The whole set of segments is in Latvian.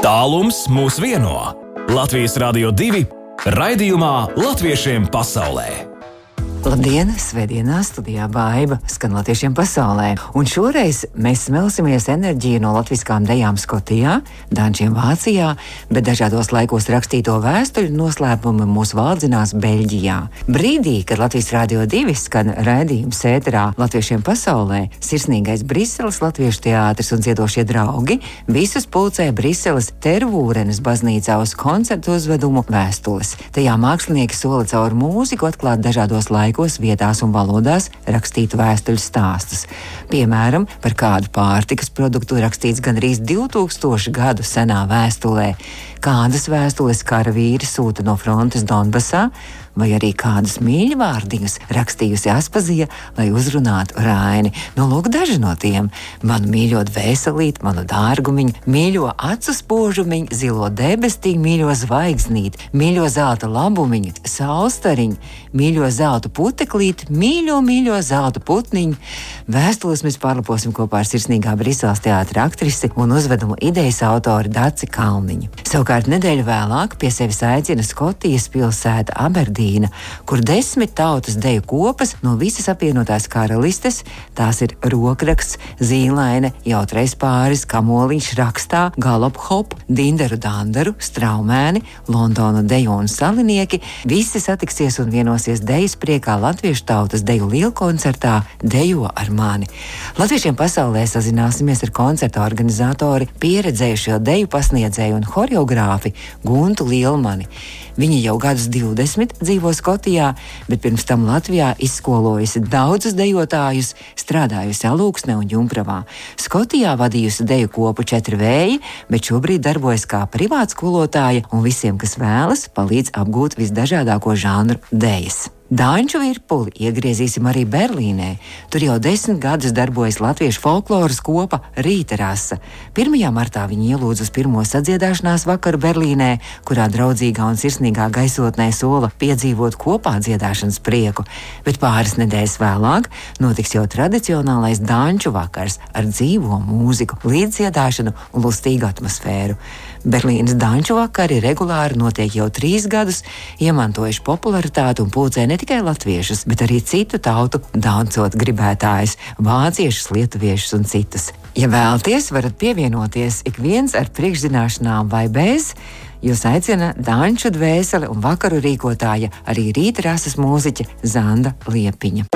Tālums mūs vieno. Latvijas Radio 2 raidījumā Latviešiem pasaulē. Labdien! Svētdienā studijā Baiba skan latviešiem pasaulē. Un šoreiz mēs smelsimies enerģiju no latviskām dejām Skotijā, dančiem Vācijā, bet dažādos laikos rakstīto vēstuļu noslēpumi mūs valdzinās Beļģijā. Brīdī, kad Latvijas Radio 2 skan raidījums ēterā Latviešiem pasaulē, sirsnīgais Briseles latviešu teātris un dziedošie draugi visus pulcē Briseles Tervūrenes baznīcā uz koncertu uzvedumu Vēstules. Tajā mākslinieki sola caur mūziku atklāt dažādos laikos, vietās un valodās rakstītu vēstuļu stāstus. Piemēram, par kādu pārtikas produktu rakstīts gandrīz 2000 gadu senā vēstulē, kādas vēstules karavīri sūta no frontes Donbasā, vai arī kādus mīļvārdiņus rakstījusi Aspazija, lai uzrunātu Raini. Nu, lūk, daži no tiem. Manu mīļo dvēselīt, manu dārgumiņu, mīļo acu spožumiņu, zilo debestīņu, mīļo zvaigznīti, mīļo zelta labumiņu, saulstariņu, mīļo zelta puteklīt, mīļo zelta putniņu. Vēstules mēs pārlaposim kopā ar sirsnīgā Briseles teātra aktrisi un uzvedumu idejas autori Daci Kalniņu. Savukārt nedēļu vēlāk pie sevis aicina Skotijas pilsēta Aberdīna, kur 10 tautas deju kopas no visas apvienotās karalistes, tās ir Rokraksts, Zīlaine, Jautrais pāris, Kamoliņš rakstā, Galop hop, Dindaru dandaru, Straumēni, Londonu deju un salinieki, visi satiksies un vienosies dejas priekā latviešu tautas deju lielkoncertā Dejo ar mani. Latviešiem pasaulē sazināsimies ar koncerta organizatori, pieredzējušo deju pasniedzēju un horeogrāfi Guntu Lielmani. Viņa jau gadus 20 dzīvo Skotijā, bet pirms tam Latvijā izskolojusi daudzus dejotājus, strādājusi Alūksnē un Jumpravā. Skotijā vadījusi deju kopu 4 vēji, bet šobrīd darbojas kā privāta skolotāja un visiem, kas vēlas, palīdz apgūt visdažādāko žanru dejas. Danču virpuli iegriezīsim arī Berlīnē. Tur jau 10 gadus darbojas latviešu folkloras kopa Rīta rasa. 1. martā viņi ielūdz uz pirmo sadziedāšanās vakaru Berlīnē, kurā draudzīgā un sirsnīgā gaisotnē sola piedzīvot kopā dziedāšanas prieku. Bet pāris nedēļas vēlāk notiks jau tradicionālais danču vakars ar dzīvo mūziku, līdziedāšanu un lustīgu atmosfēru. Berlīnas danču vakari regulāri notiek jau 3 gadus, iemantojuši popularitāti un pulcē ne tikai latviešus, bet arī citu tautu dancot gribētājus, vāciešus, lietuviešus un citus. Ja vēlaties, varat pievienoties ik viens ar priekšzināšanām vai bez, jūs aicina danču dvēseli un vakaru rīkotāja arī Rīta rasas mūziķe Zanda Liepiņa.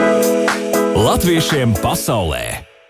Latviešiem pasaulē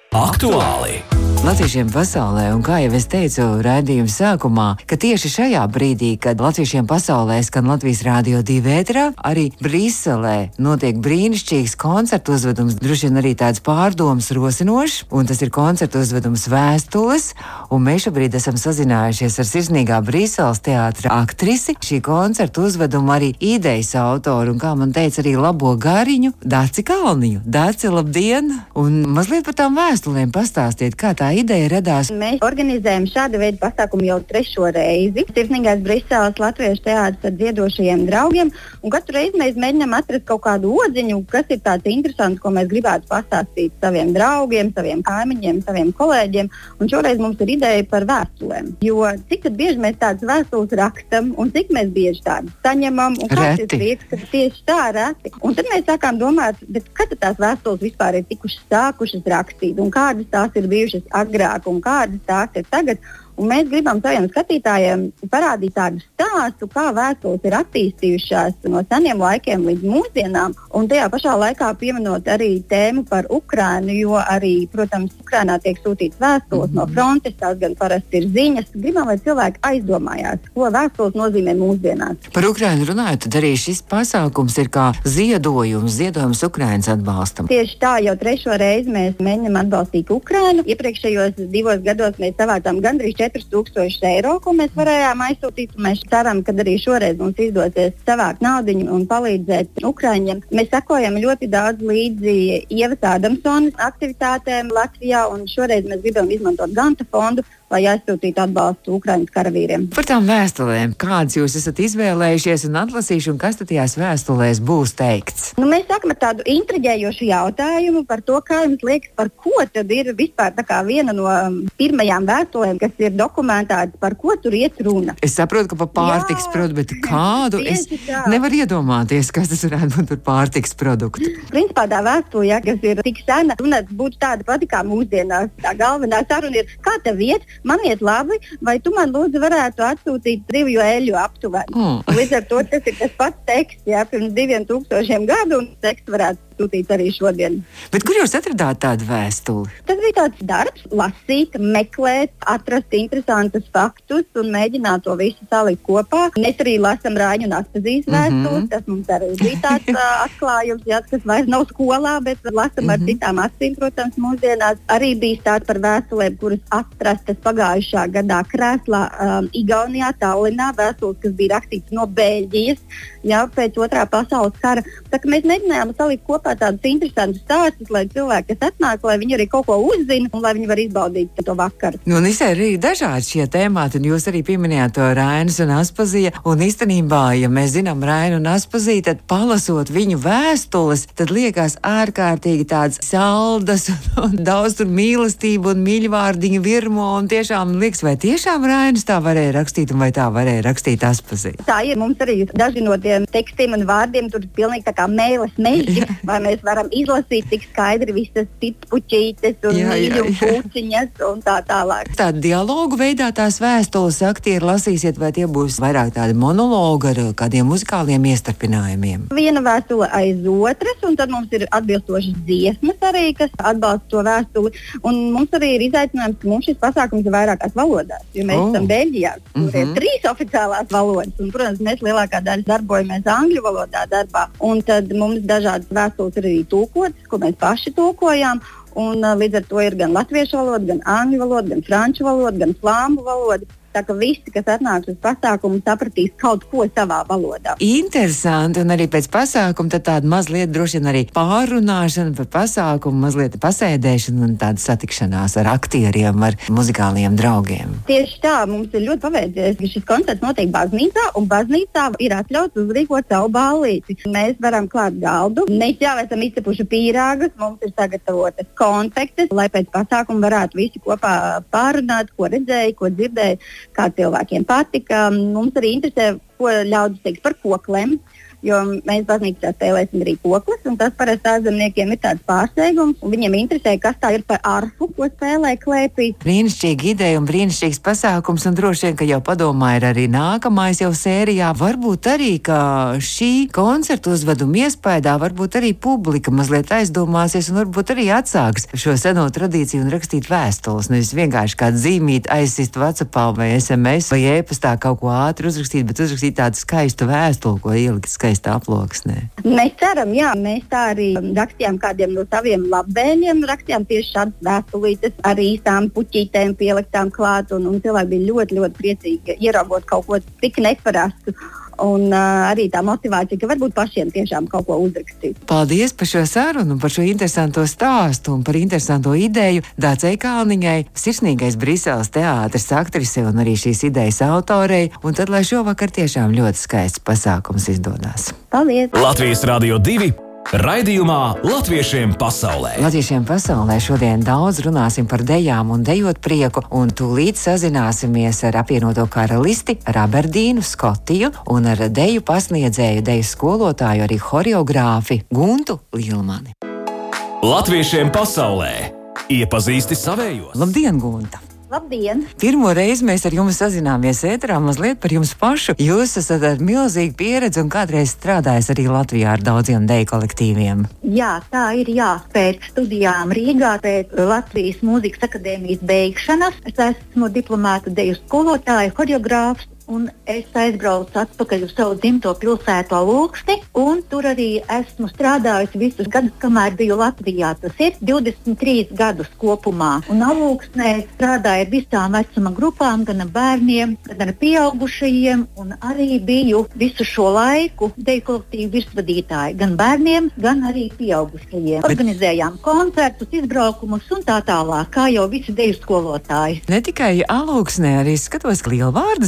aktuāli! Latviešiem pasaulē, un kā jau es teicu raidījuma sākumā, ka tieši šajā brīdī, kad latviešiem pasaulē skan Latvijas Radio 2 ēterā, arī Briselē notiek brīnišķīgs koncertu uzvedums, droši vien arī tāds pārdomas rosinošs, un tas ir koncertu uzvedums Vēstules, un mēs šobrīd esam sazinājušies ar sirsnīgā Briseles teātra aktrisi, šī koncertu uzveduma arī idejas autoru, un kā man teica arī labo gariņu, Daci Kalniņu. Daci, labdien! Un mazliet par tām vēstulēm pastāstiet, kā tā ideja radās. Mēs organizējam šādu veidu pasākumu jau 3. reizi. Sirsnīgais Briseles latviešu teātris ar dziedošajiem draugiem, un katru reizi mēs mēģinām atrast kaut kādu odziņu, kas ir tāds interesants, ko mēs gribētu pastāstīt saviem draugiem, saviem kaimiņiem, saviem kolēģiem, un šoreiz mums ir ideja par vēstulēm. Jo cik tad bieži mēs tādas vēstules rakstam, un cik mēs bieži tādas saņemam, un kāds ir prieks, ka tieši tā reti. Un tad mēs sākām domāt, bet kad tās vēstules vispār ir sākušas rakstīt, un kādas tās ir bijušas agrāk un kādas tās ir tagad. Un mēs gribam saviem skatītājiem parādīt tādu stāstu, kā vēstules ir attīstījušās no seniem laikiem līdz mūsdienām, un tajā pašā laikā pieminot arī tēmu par Ukrainu, jo arī, protams, Ukrainā tiek sūtīts vēstules no frontes, tās gan parasti ir ziņas. Gribam, lai cilvēki aizdomājās, ko vēstules nozīmē mūsdienās. Par Ukrainu runājot, tad arī šis pasākums ir kā ziedojums Ukrainas atbalstam. Tieši tā, jau 3. reizi mēs mēģinām atbalstīt Ukrainu. Iepriekšējos 2 gados mēs savācām gandrīz 4,000 eiro, ko mēs varējām aizsūtīt. Mēs ceram, ka arī šoreiz mums izdosies savākt naudiņu un palīdzēt Ukraiņiem. Mēs sekojam ļoti daudz līdzi Ievas Ādamsonas aktivitātēm Latvijā, un šoreiz mēs gribam izmantot Ganta fondu, lai aizsūtītu atbalstu Ukraiņas karavīriem. Par tām vēstulēm, kādas jūs esat izvēlējušies un atlasījuši, un kas tad tajās vēstulēs būs teikts? Mēs sākam ar tādu intriģējošu jautājumu par to, kā jums liekas, par ko tad ir vispār tā kā viena no pirmajām vēstulēm, kas ir dokumentētas, par ko tur iet runa. Es saprotu, ka par pārtiks produktu, bet kādu es nevaru iedomāties, kas tas varētu būt par pārtiks produktu. Principā tā vēstule, kas ir tik sena, runa būtu tāda pati kā mūsdienās. Tā galvenā saruna ir, kā tev iet, man iet labi, vai tu man lūdzu varētu atsūtīt 2 eļu aptuveni. Līdz ar to tas ir tas pats teksts, pirms 2000 gadu, un teksts varētu sūtīt arī šodien. Bet kur jūs atradāt tādu vēstuli? Tas bija tāds darbs, lasīt, meklēt, atrast interesantus faktus un mēģināt to visu salikt kopā. Mēs arī lasām Raiņu un Aspazijas vēstules. Tas mums arī bija tāds atklājums, kas vairs nav skolā, bet lasām ar citām acīm, protams, mūsdienās. Arī bija stāsts par vēstulēm, kuras atrastas pagājušā gadā Krēslā, Igaunijā, Tallinā, vēstules, kas bija rakstītas no Beļģijas, pēc 2. pasaules kara. Tā kā mēs mēģinājām salikt kopā tādus interesantus stāstus, lai cilvēki, kas atnāk, lai viņi arī kaut ko uzzina un lai viņi var izbaudīt to vakaru. Un ir arī dažādi šie tēmāti, un jūs arī pieminējāt to Rainas un Aspazija, un īstenībā, ja mēs zinām Rainu un Aspaziju, tad palasot viņu vēstules, tad liekas ārkārtīgi tāds saldas un daudz tur mīlestību un mīļvārdiņu virmo, un tiešām liekas, vai tiešām Rainas tā varēja rakstīt, un vai tā varēja rakstīt Aspazija? Tā ir, mums arī daži no tiem tekstiem un vārdiem tur pilnīgi tā kā mēles meļķi, vai mēs varam izlasīt tik skaidri visas puķītes un mīļu puciņas un tā tālāk. Tāda dialogu veidā tās vēstules aktieri lasīsiet, vai tie būs vairāk tādi monologi ar kādiem muzikāliem iestarpinājumiem? Viena vēstule aiz otras, un tad mums ir atbilstošas dziesmas arī, kas atbalsta to vēstuli. Un mums arī ir izaicinājums, ka mums šis pasākums ir vairākās valodās, jo mēs esam Beļģijā, kur ir 3 oficiālās valodas, un, protams, mēs lielākā daļa darbojamies angļu valodā darbā, un tad mums dažādas vēstules ir arī tulkotas, ko mēs paši tulkojām. Un, līdz ar to ir gan latviešu valoda, gan angļu valoda, gan franču valoda, gan flāmu valoda. Tā ka visi, kas atnāks uz pasākumu, sapratīs kaut ko savā valodā. Interesanti, un arī pēc pasākuma tad tāda mazliet droši vien arī pārunāšana par pasākumu, mazliet pasēdēšana un tāda satikšanās ar aktieriem, ar muzikāliem draugiem. Tieši tā, mums ir ļoti paveicies, ka šis koncerts notiek baznīcā, un baznīcā ir atļauts uzrīkot savu ballīti. Mēs varam klāt galdu, mēs jau esam izcepuši pīrāgus, mums ir sagatavotas konfektes, lai pēc pasākuma varētu visi kopā pārunāt, ko redzēja, ko dzirdēja, kā cilvēkiem patika. Mums arī interesē, ko ļaudis teiks par koklēm, jo mēs baznīcā spēlēsim arī koklas, un tas parasti ārzemniekiem ir tāds pārsteigums, un viņiem interesē, kas tā ir par arfu, ko spēlē klēpī. Brīnišķīga ideja un brīnišķīgs pasākums, un droši vien, ka jau padomā ir arī nākamais jau sērijā. Varbūt arī, ka šī koncertu uzveduma iespējā, varbūt arī publika mazliet aizdomāsies un varbūt arī atsāks šo seno tradīciju un rakstīt vēstules. Nevis vienkārši kādu zīmīti aizsist WhatsAppā vai SMS vai e-pastā kaut ko ātri uzrakstīt, bet uzrakstīt tādu skaistu vēstuli, ko ielikt skaistā aploksnē. Mēs ceram, jā, mēs tā arī rakstījām kādiem no saviem labvēļiem, rakstījām tieši šādas vēstulītes ar īstām puķītēm pieliktām klāt, un cilvēki bija ļoti, ļoti priecīgi ieraugot kaut ko tik neparastu. Un arī tā motivācija, ka varbūt pašiem tiešām kaut ko uzrakstīt. Paldies par šo sarunu, par šo interesanto stāstu un par interesanto ideju Dācei Kalniņai, sirsnīgais Briseles teātris aktrise un arī šīs idejas autorei. Un tad, lai šovakar tiešām ļoti skaists pasākums izdodās. Paldies! Latvijas Radio 2. Raidījumā Latviešiem pasaulē. Latviešiem pasaulē šodien daudz runāsim par dejām un dejot prieku, un tūlīt sazināsimies ar apvienoto karalisti, ar Aberdīnu, Skotiju un ar deju pasniedzēju, deju skolotāju, arī horeogrāfi Guntu Lielmani. Latviešiem pasaulē. Iepazīsti savējos. Labdien, Gunta! Labdien! Pirmo reizi mēs ar jums sazināmies ēterā mazliet par jums pašu. Jūs esat ar milzīgu pieredzi un kādreiz strādājis arī Latvijā ar daudziem deju kolektīviem. Jā, tā ir, jā. Pēc studijām Rīgā, pēc Latvijas Mūzikas akadēmijas beigšanas, es esmu diplomēta deju skolotāja, horeogrāfs. Un es aizbraucu atpakaļ uz savu dzimto pilsētu Alūksni, un tur arī esmu strādājusi visus gadus, kamēr biju Latvijā. Tas ir 23 gadus kopumā. Un Alūksnē strādāju ar visām vecuma grupām, gan ar bērniem, gan ar pieaugušajiem, un arī biju visu šo laiku deju kolektīvu virsvadītāji, gan bērniem, gan arī pieaugušajiem. Organizējām koncertus, izbraukumus un tā tālāk, kā jau visi deju skolotāji. Ne tikai Alūksnē, arī skatos, ka Lielvārdas pusē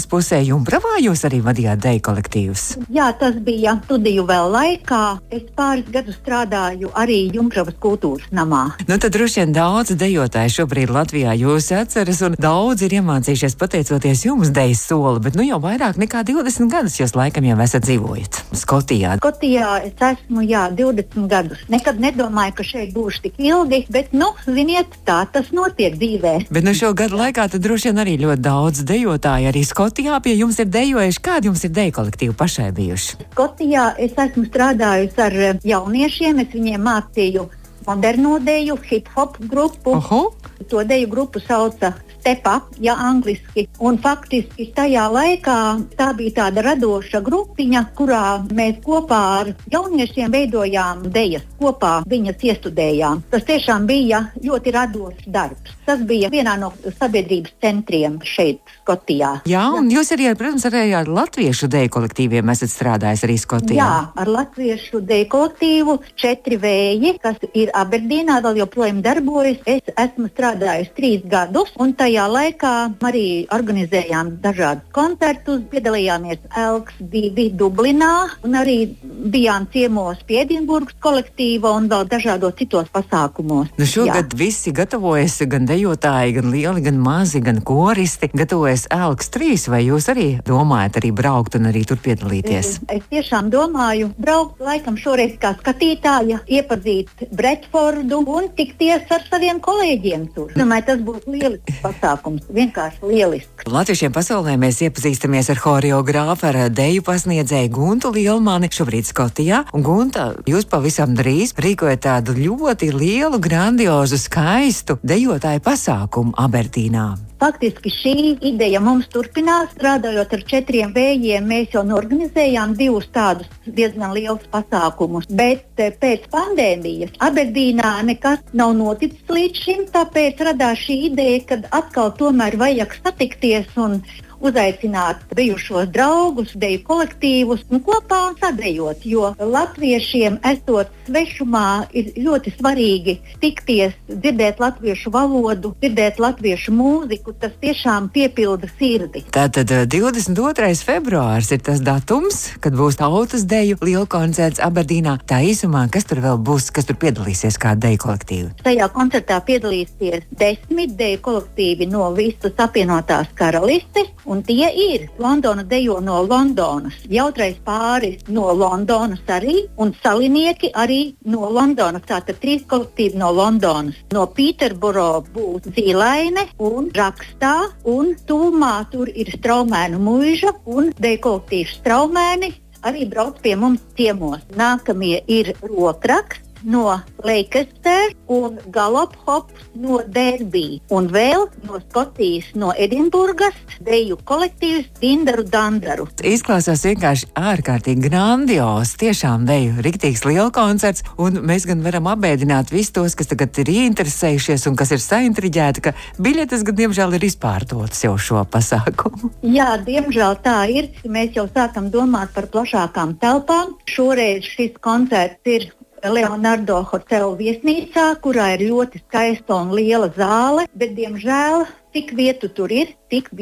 Jumbravā jūs arī vadījāt deju kolektīvus? Jā, tas bija studiju vēl laikā. Es pāris gadus strādāju arī Jumbravas kultūras namā. Nu, tad droši vien daudz dejotāji šobrīd Latvijā jūs atceras, un daudz ir iemācījušies pateicoties jums dejas soli, bet nu jau vairāk nekā 20 gadus jūs laikam jau esat dzīvojat Skotijā. Skotijā es esmu, 20 gadus. Nekad nedomāju, ka šeit būšu tik ilgi, bet, ziniet, tā tas notiek dzīvē. Bet nu šo gadu laikā tad droši vien arī ļoti daudz dejotāji arī Skotijā pie jums ir dejojuši. Kādi jums ir deju kolektīvi pašai bijuši? Skotijā es esmu strādājusi ar jauniešiem, es viņiem mācīju moderno deju, hip-hop grupu. To deju grupu sauca Step Up, angliski. Un faktiski tajā laikā tā bija tāda radoša grupiņa, kurā mēs kopā ar jauniešiem veidojām dejas, kopā viņas iestudējām. Tas tiešām bija ļoti radošs darbs. Tas bija vienā no sabiedrības centriem šeit, Skotijā. Jā, un jūs arī, protams, arī ar latviešu deju kolektīviem esat strādājis arī Skotijā. Jā, ar latviešu deju kolektīvu 4 vēji, kas ir Aberdīnā, vēl joprojām darbojas. Es esmu strādājis 3 gadus, un tajā laikā arī organizējām dažādus koncertus, piedalījāmies Elks 2 Dublinā, un arī bijām ciemos pie Edinburgas kolektīva un vēl dažādos citos pasākumos. Nu šogad visi gatavojas, gan dejotāji, gan lieli, gan mazi, gan koristi, gatavojas Elks 3, vai jūs arī domājat arī braukt un arī tur piedalīties? Es tiešām domāju braukt, laikam šoreiz kā skatītāja, iepazīt Bredfordu un tikties ar saviem kolēģiem tur. Domāju, tas būs lielisks pasākums, vienkārši lielisks. Latviešiem pasaulē mēs iepazīstamies ar horeogrāfu, ar deju pasniedzēju Guntu Lielmani, šobrīd Skotijā. Un Gunta, jūs pavisam drīz rīkojat tādu ļoti lielu, grandiozu, skaistu dejotāju pasākumu Aberdīnā. Faktiski šī ideja mums turpinās, strādājot ar 4 vējiem. Mēs jau norganizējām 2 tādus diezgan lielus pasākumus, bet pēc pandēmijas Aberdīnā nekas nav noticis līdz šim, tāpēc radās šī ideja, kad atkal tomēr vajag satikties un uzaicināt bijušos draugus, deju kolektīvus un kopā sadejot, jo latviešiem esot svešumā ir ļoti svarīgi tikties, dzirdēt latviešu valodu, dzirdēt latviešu mūziku, tas tiešām piepilda sirdi. Tātad 22. februārs ir tas datums, kad būs tautas deju lielkoncerts Aberdīnā. Tā īsumā, kas tur vēl būs, kas tur piedalīsies kā deju kolektīvi? Tajā koncertā piedalīsies 10 deju kolektīvi no visas apvienotās karalistes. Un tie ir Londona dejo no Londonas, Jautrais pāris no Londonas arī, un salinieki arī no Londonas. Tātad 3 kolektīvi no Londonas. No Pīterboro būs Zīlaine un Rakstā, un tūmā tur ir Straumēnu muiža un deju kolektīvs Straumēni arī brauc pie mums ciemos. Nākamie ir Rokraksts no Leicester un Gallop Hops no Derby. Un vēl no Skotijas, no Edinburgas, deju kolektīvs Dindaru Dandaru. Izklausās vienkārši ārkārtīgi grandios, tiešām deju riktīgs lielkoncerts, un mēs gan varam apbēdināt visus tos, kas tagad ir ieinteresējušies un kas ir saintriģēti, ka biļetes gan diemžēl ir izpārdotas jau šo pasākumu. Jā, diemžēl tā ir. Mēs jau sākam domāt par plašākām telpām. Šoreiz šis koncerts ir Leonardo Hotel viesnīcā, kurā ir ļoti skaista un liela zāle, bet, diemžēl, cik vietu tur ir,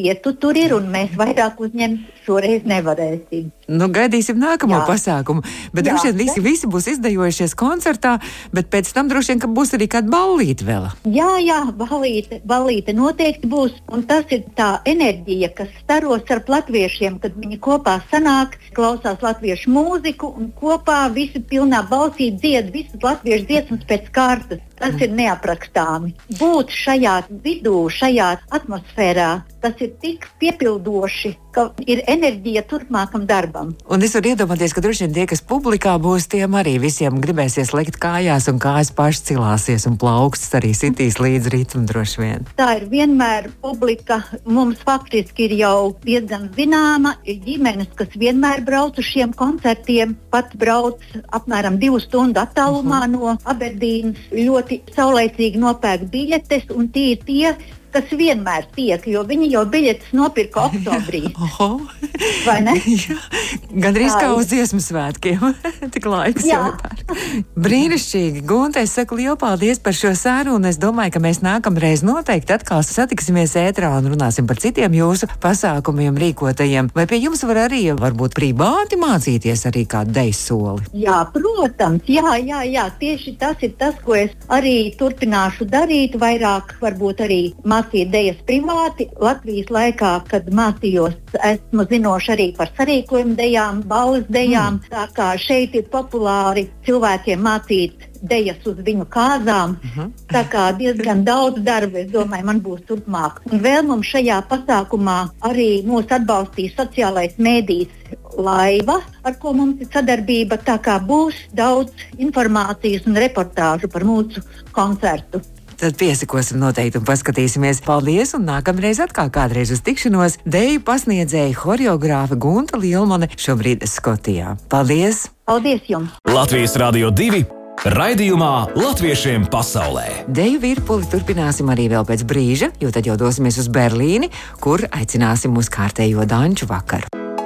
un mēs vairāk uzņemt šoreiz nevarēsim. Nu, gaidīsim nākamo pasākumu, bet droši vien visi būs izdejojušies koncertā, bet pēc tam droši vien, ka būs arī kāda ballīte vēl. Jā, ballīte noteikti būs, un tas ir tā enerģija, kas staros ar latviešiem, kad viņi kopā sanāk, klausās latviešu mūziku un kopā visi pilnā balsī dzied visas latviešu dziesmas pēc kārtas. Tas ir neaprakstāmi. Būt šajā vidū, šajā atmosfērā, tas ir tik piepildoši, ka ir enerģija turpmākam darbam. Un es varu iedomāties, ka droši vien tie, kas publikā būs, tiem arī visiem gribēsies lekt kājās un kājas paši cilāsies un plaukstas arī sitīs līdz ritmu droši vien. Tā ir vienmēr publika. Mums faktiski ir jau diezgan zināma ģimenes, kas vienmēr brauc uz šiem koncertiem, pat brauc apmēram 2 stundu attālumā no Aberdīnas, ļoti saulaicīgi nopērk biļetes, un tie ir tie, kas vienmēr tiek, jo viņi jau biļetes nopirka oktobrī. Vai ne? Jā, gandrīz kā uz dziesmu svētkiem. Tik laiks jau pērk. Brīnišķīgi. Gunta, es saku lielu paldies par šo sarunu, un es domāju, ka mēs nākamreiz noteikti atkal satiksimies ētrā un runāsim par citiem jūsu pasākumiem rīkotajiem. Vai pie jums var arī, varbūt, privāti mācīties arī kādu dejas soli? Jā, protams, jā. Tieši tas ir tas, ko es arī turpināšu darīt, vairāk varbūt arī mācīt dejas privāti. Latvijas laikā, kad mācījos, esmu zinoši arī par sarīkojumu dejām, balles dejām. Tā kā šeit ir populāri cilvēkiem mācīt dejas uz viņu kāzām. Tā kā diezgan daudz darba, es domāju, man būs turpmāk. Un vēl mums šajā pasākumā arī mūs atbalstīs sociālais mēdījis Laiva, ar ko mums ir sadarbība. Tā kā būs daudz informācijas un reportāžu par mūsu koncertu. Tad piesakosim noteikti un paskatīsimies. Paldies, un nākamreiz atkal kādreiz uz tikšanos deju pasniedzēja choreogrāfe Gunta Lielmane, šobrīd Skotijā. Paldies! Paldies jums! Latvijas Radio 2 raidījumā Latviešiem pasaulē. Deju virpuli turpināsim arī vēl pēc brīža, jo tad jau dosimies uz Berlīni, kur aicināsim uz kārtējo danču vakaru.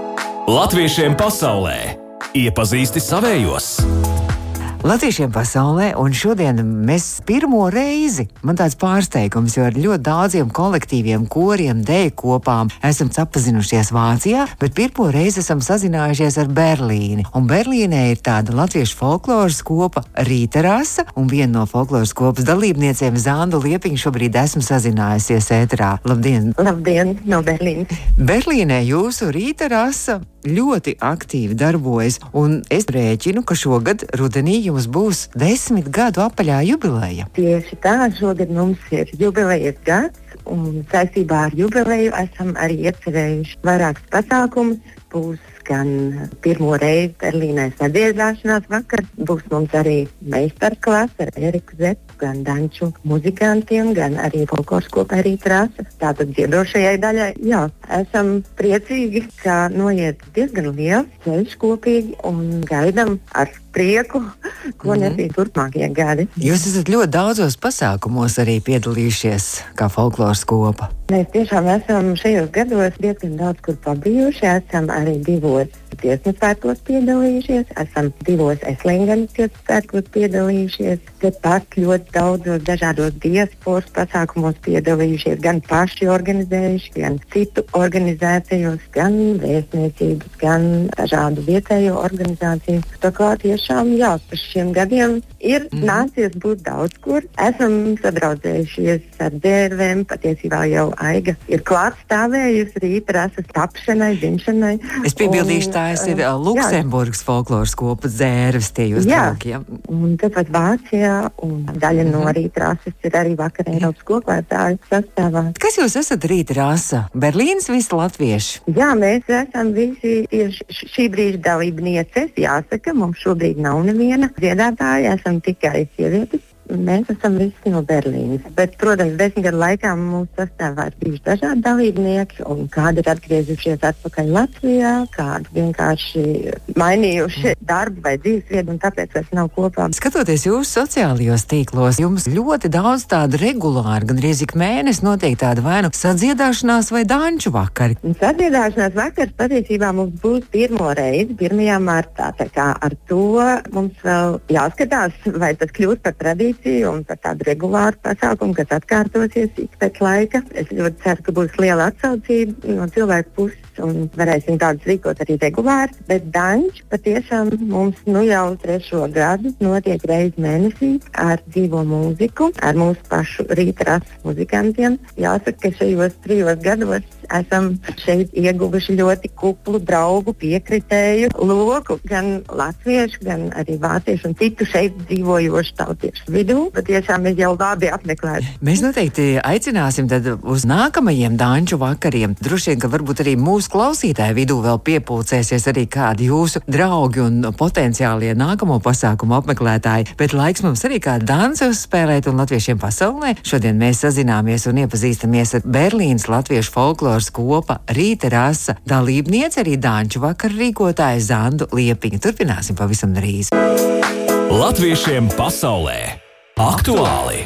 Latviešiem pasaulē. Iepazīsti savējos. Latviešiem pasaulē, un šodien mēs pirmo reizi, man tāds pārsteigums, jo ar ļoti daudziem kolektīviem, koriem, deju kopām esam sapazinušies Vācijā, bet pirmo reizi esam sazinājušies ar Berlīni. Un Berlīnē ir tāda latviešu folkloras kopa Rīta Rasa, un viena no folkloras kopas dalībniecēm Zandu Liepiņu šobrīd esmu sazinājusies ēterā. Labdien! Labdien, no Berlīnes! Berlīnē jūsu Rīta Rasa ļoti aktīvi darbojas, un es rēķinu, ka šogad rudenī jums būs 10 gadu apaļā jubileja. Tieši tā, šogad mums ir jubilejas gads, un saistībā ar jubileju esam arī iecerējuši vairākus pasākumus. Būs gan pirmo reizi Berlīnē sadziedāšanās vakars, būs mums arī meistarklase ar Eriku Zepu, gan danču muzikantiem, gan arī folkloras kopai Rīta Rasa. Tātad dziedošajai daļai, jā, esam priecīgi, ka noiet diezgan liels ceļš kopīgi un gaidam ar prieku, ko nesīs turpmākie gadi. Jūs esat ļoti daudzos pasākumos arī piedalījušies kā folkloras kopa. Mēs tiešām esam šajos gados diezgan daudz kur pabijuši. Esam arī 2 dziesmu svētkos piedalījušies, esam 2 Eslingenes dziesmu svētkos piedalījušies, tepat ļoti daudzos dažādos diasporas pasākumos piedalījušies, gan paši organizējuši, gan citu organizācijos, gan vēstniecības, gan dažādu vietējo organizāciju. Tā kā tiešām, jā, par šiem gadiem ir nācies būt daudz kur. Esam sadraudzējušies ar dzērvēm, patiesībā jau Aiga ir klāt stāvējusi Rīta Rasas tapšanai, dzimšanai. Es piebildīšu, tās ir Luksemburgas folkloras kopas dzērves, tie jūs draugi. Un tāpat Vācijā, un daļa no Rīta Rasas ir arī vakar Eiropas koklētāju sastāvā. Kas jūs esat Rīta Rasa? Berlīnas visi latvieši? Jā, mēs esam visi tieši šī brīža dalībnieces. Jāsaka, mums šobrīd nav neviena dziedātāja, esam tikai sievietes. Mēs esam visi no Berlīnas. Bet, protams, 10 gadu laikā mūsu sastāvā ir bijuši dažādi dalībnieki, un kādi ir atgriezušies atpakaļ Latvijā, kādi vienkārši mainījuši darbu vai dzīvesvietu, un tāpēc vairs nav kopā. Skatoties jūsu sociālajos tīklos, jums ļoti daudz tādu regulāri, gan arī ik mēnesi notiek tāda vai nu sadziedāšanās vai danču vakari. Sadziedāšanās vakars patiesībā mums būs pirmo reizi, 1. martā. Tā kā ar to mums vēl jāskatās, vai tas kļūst par tradīciju un par tādu regulāru pasākumu, kas atkārtosies ik pēc laika. Es ļoti ceru, ka būs liela atsaucība no cilvēku puses un varēsim tādus rīkot arī regulāri. Bet dančs patiešām mums jau 3. gadu notiek reizi mēnesī ar dzīvo mūziku, ar mūsu pašu Rīta Rasas muzikantiem. Jāsaka, ka šajos 3 gados esam šeit ieguvuši ļoti kuplu draugu piekritēju loku, gan latviešu, gan arī vāciešu un citu šeit dzīvojošu tautiešu vidū. Patiešām ir jau labi apmeklēti. Mēs noteikti aicināsim tad uz nākamajiem danču vakariem. Droši vien, ka varbūt arī mūsu klausītāju vidū vēl piepulcēsies arī kādi jūsu draugi un potenciālie nākamo pasākumu apmeklētāji. Bet laiks mums arī kādu dansu uzspēlēt, un latviešiem pasaulē šodien mēs sazināmies un iepazīstamies ar Berlīnas latviešu folkloras kopa Rīta Rasa dalībniece, arī danču vakaru rīkotāja Zandu Liepiņu. Turpināsim pavisam drīz. Latviešiem pasaulē aktuāli!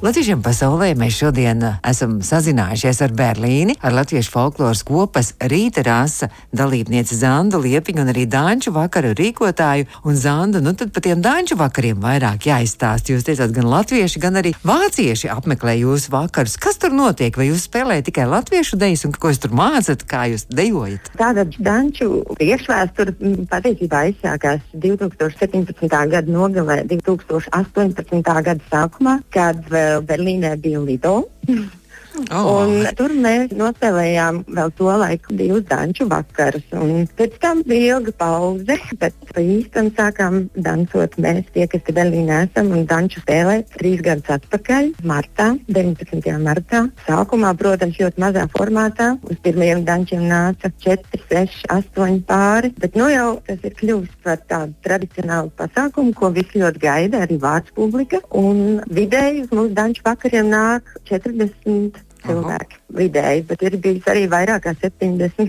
Latviešiem pasaulē mēs šodien esam sazinājušies ar Berlīni, ar Latviešu folkloras kopas Rīta Rasa dalībnieci Zandu Liepiņu un arī danču vakaru rīkotāju. Un Zanda, nu tad par tiem danču vakariem vairāk jāizstāst. Jūs teicāt, gan latvieši, gan arī vācieši apmeklē jūsu vakarus. Kas tur notiek? Vai jūs spēlējat tikai latviešu dejas un ko jūs tur mācat, kā jūs dejojat? Tātad danču priekšvēsture patiesībā aizsākās 2017. gada nogalē, 2018. gada sākumā, kad Berlīnē bija Lido. Un tur mēs nospēlējām vēl to laiku 2 danču vakarus. Un pēc tam bija ilga pauze, bet pa īstam sākām dansot mēs tie, kas te Berlīnē esam, un danču spēlēt 3 gadus atpakaļ, martā, 19. martā. Sākumā, protams, ļoti mazā formātā. Uz pirmajiem dančiem nāca 4, 6, 8 pāri, bet nu jau tas ir kļuvis par tādu tradicionālu pasākumu, ko visi ļoti gaida, arī vārds publika. Un vidēji uz mūsu danču vakariem nāk 40 cilvēki vidēji, bet ir bijis arī vairāk kā 70.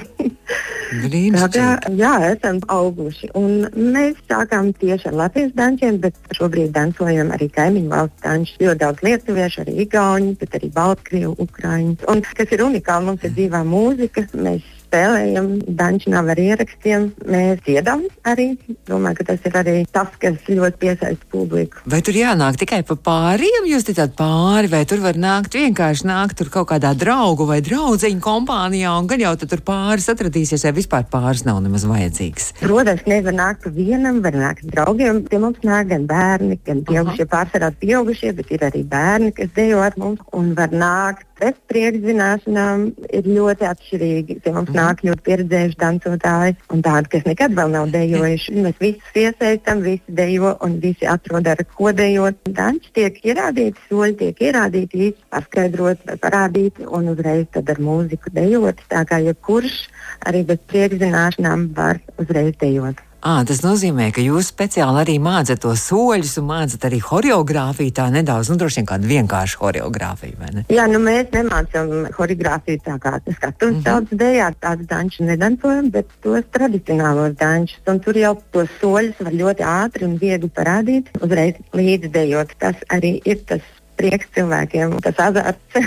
Jā, esam auguši. Un mēs sākām tieši ar latviešu dančiem, bet šobrīd dansojam arī kaimiņu valsts dančus. Ļoti daudz lietuviešu, arī igauņi, bet arī baltkrievu, ukraiņu. Un kas ir unikāli, mums ir dzīvā mūzika. Mēs spēlējam, danči nav ar ierakstiem, mēs dziedam arī. Domāju, ka tas ir arī tas, kas ļoti piesaista publiku. Vai tur jānāk tikai pa pāriem, jūs teicāt pāri, vai tur var vienkārši nākt tur kaut kādā draugu vai draudzeņu kompānijā, un gan jau tur pāris atradīsies, vai vispār pāris nav nemaz vajadzīgs? Protams, nevar nākt pa vienam, var nākt draugiem. Pie mums nāk gan bērni, gan pieaugušie, pārsvarā pieaugušie, bet ir arī bērni, kas dejo ar mums, un var nākt bez priekšzināšanām. Ir ļoti atšķirīgi. Pie mums nāk ļoti pieredzējuši dancotāji un tādi, kas nekad vēl nav dejojuši. Mēs visus iesaistam, visi dejo un visi atrod ar ko dejot. Danči tiek ierādīti, soļi tiek ierādīti, visi paskaidrot vai parādīti un uzreiz tad ar mūziku dejot. Tā kā jebkurš arī bez priekšzināšanām var uzreiz dejot. Tas nozīmē, ka jūs speciāli arī mācat tos soļus un mācat arī horeogrāfiju tā nedaudz, droši vien kādu vienkāršu horeogrāfiju, vai ne? Jā, mēs nemācam horeogrāfiju tā kā skatuves daudz dejā, tādas dančus nedansojam, bet tos tradicionālos dančus, un tur jau tos soļus var ļoti ātri un viegli parādīt, uzreiz līdzi dejot. Tas arī ir tas prieks cilvēkiem, tas azarts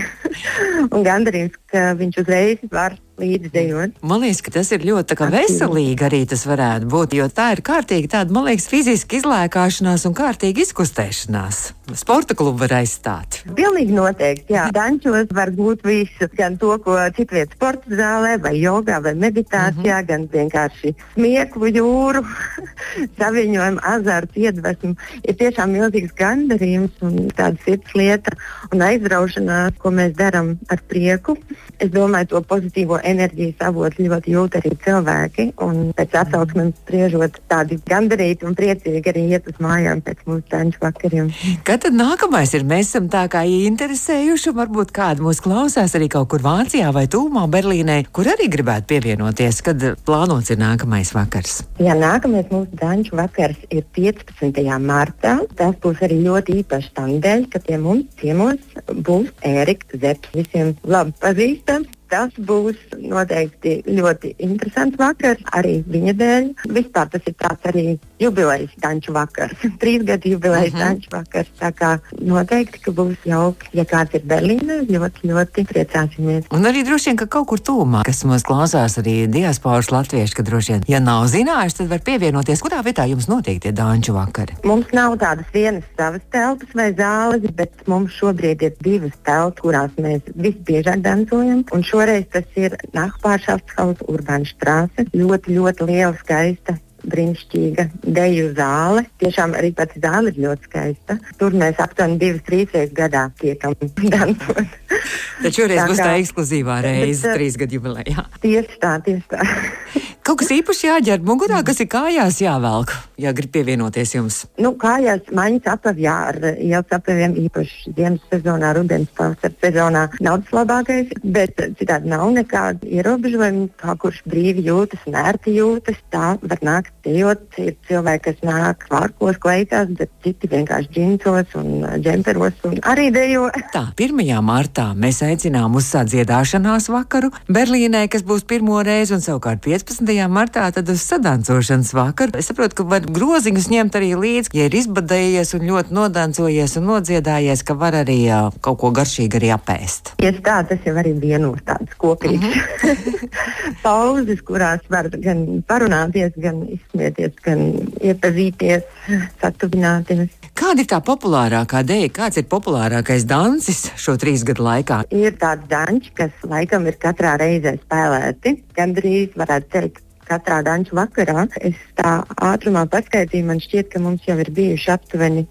un gandarījums, ka viņš uzreiz var līdzdejot. Man liekas, ka tas ir ļoti veselīgi arī tas varētu būt, jo tā ir kārtīgi tāda, man liekas, fiziska izlēkāšanās un kārtīga izkustēšanās. Sporta klubu var aizstāt. Pilnīgi noteikti, jā. Dančos var būt visu, gan to, ko citviet sporta zālē, vai jogā, vai meditācijā, gan vienkārši smieklu jūru, saviņojumu, azartu, iedvesmu. Ir tiešām milzīgs gandarījums un tāda sirds lieta un aizraušanās, ko mēs darām ar prieku. Es domāju, to pozitīvo enerģijas avotu ļoti jūt arī cilvēki, un pēc atsauksmēm spriežot tādi gandarīti un priecīgi arī iet uz mājām pēc mūsu danču vakariem. Kad tad nākamais ir? Mēs esam tā kā interesējuši, varbūt kādi mūs klausās arī kaut kur Vācijā vai tūmā Berlīnē, kur arī gribētu pievienoties, kad plānots ir nākamais vakars. Jā, nākamais mūsu danču vakars ir 15. martā. Tas būs arī ļoti īpašs tam dēļ, ka pie mums ciemos būs Ērika Zepps, visiem labi pazīstams. Tas būs noteikti ļoti interesants vakars arī viņa dēļ. Vispār tas ir tāds arī jubilejas danču vakars. 3 gadu jubilejas danču vakars. Tā kā noteikti, ka būs jauki. Ja kāds ir Berlīnē, ļoti, ļoti priecāsimies. Un arī droši vien, ka kaut kur tūmā, kas mūs klausās arī diasporas latvieši, ka droši vien, ja nav zinājuši, tad var pievienoties. Kurā vietā jums notiek tie danču vakari? Mums nav tādas vienas savas telpas vai zāles, bet mums šobrīd ir 2 telpas, kurās mēs visbiežāk dansojam. Un šoreiz tas ir Nachbarschaftshaus Urbānstraße. Ļoti, ļoti liela, skaista, brīnišķīga deju zāle. Tiešām arī pati zāle ir ļoti skaista. Tur mēs aptuveni 2-3 reizes gadā tiekam dansot. Tad šoreiz būs tā ekskluzīvā reize 3 gadu jubilejā. Tieši tā. Kaut kas īpaši jāģērb mugurā, kas ir kājās jāvelk, ja grib pievienoties jums? Kājās maņas apavi, jā, ar ielas apaviem īpaši ziemas sezonā, rudens pavasara sezonā nav tas labākais, bet citādi nav nekāda ierobežojuma, kā kurš brīvi jūtas un ērti jūtas, tā var nākt dejot. Ir cilvēki, kas nāk vārkos, kleitās, bet citi vienkārši džinsos un džemperos un arī dejo. Tā, 1. martā mēs aicinām uz sadziedāšanās vakaru Berlīnē, kas būs pirmo reizi, un savukārt 15. martā tad uz sadancošanas vakaru. Es saprotu, ka var groziņus ņemt arī līdzi, ja ir izbadējies un ļoti nodancojies un nodziedājies, ka var arī kaut ko garšīgi arī apēst. Tieši tā, tas jau arī vienos tāds kopīgs pauzes, kurās var gan parunāties, gan izsmieties, gan iepazīties, satuvināties. Kāda ir tā populārākā deja? Kāds ir populārākais dancis šo 3 gadu laikā? Ir tāds danči, kas laikam ir katrā reizē spēlēti. Gandrīz varētu teikt, katrā danču vakarā. Es tā ātrumā paskaitīju, man šķiet, ka mums jau ir bijuši aptuveni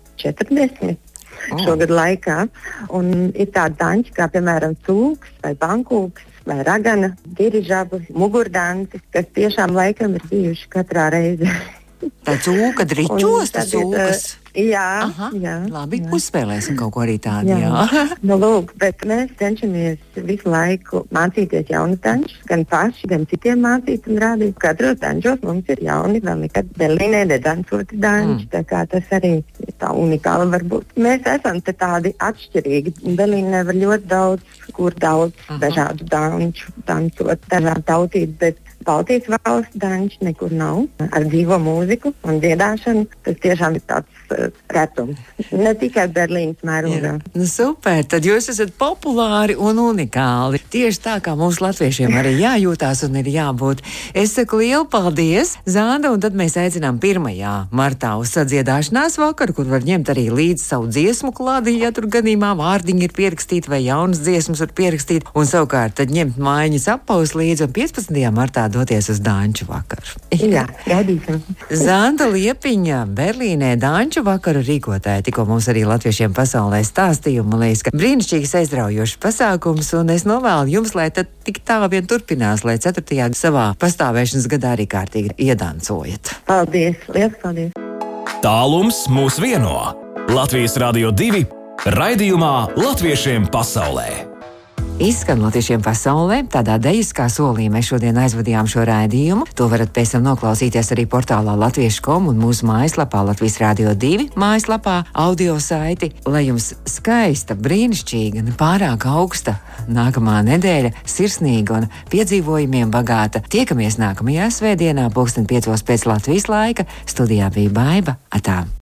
40 šogad laikā. Un ir tādi danči, kā piemēram cūks vai pankūks vai ragana, dirižabu, mugurdancis, kas tiešām laikam ir bijuši katrā reizē. Tā cūka driķos, tas cūkas. Jā, labi, jā. Uzspēlēsim kaut ko arī tādu. Nu, lūk, bet mēs cenšamies visu laiku mācīties jaunu tančus, gan paši, gan citiem mācīt un rādīt. Katros tančos mums ir jauni, vēl nekad Berlīnē nedancoti danči, tā kā tas arī ir tā unikāli varbūt. Mēs esam te tādi atšķirīgi. Berlīnē var ļoti daudz dažādu danču dancot, dažādu tautību, bet Baltijas valsts danči nekur nav. Ar dzīvo mūziku un dziedāšanu tas tiešām ir tāds retums. Ne tikai Berlīnas mērogā. Nu, super, tad jūs esat populāri un unikāli. Tieši tā, kā mums latviešiem arī jājūtās un ir jābūt. Es saku lielu paldies, Zanda, un tad mēs aicinām 1. martā uz sadziedāšanās vakaru, kur var ņemt arī līdzi savu dziesmu klādi, ja tur gadījumā vārdiņi ir pierakstīti vai jaunas dziesmas var pierakstīt, un savukārt tad ņemt mājiņas apaus līdzi un 15. martā doties uz danču vakaru. Jā, gaidīsim. Zanda Liepiņa, Berlīnē danču vakaru rīkotāja, tikko mums arī latviešiem pasaulē stāstīja, man liekas, ka brīnišķīgs aizraujošs pasākums, un es novēlu jums, lai tad tik tā vien turpinās, lai 4. savā pastāvēšanas gadā arī kārtīgi iedancojat. Paldies, liels paldies! Tālums mūs vieno. Latvijas Radio 2 raidījumā Latviešiem pasaulē. Izskan latviešiem pasaulē, tādā dejiskā solī mēs šodien aizvadījām šo raidījumu. To varat pēc tam noklausīties arī portālā latviešu.com un mūsu mājaslapā Latvijas Radio 2 mājaslapā audio saiti. Lai jums skaista, brīnišķīga, nepārāk augsta nākamā nedēļa, sirsnīga un piedzīvojumiem bagāta. Tiekamies nākamajā svētdienā 5:00 pēc Latvijas laika. Studijā bija Baiba. Atā!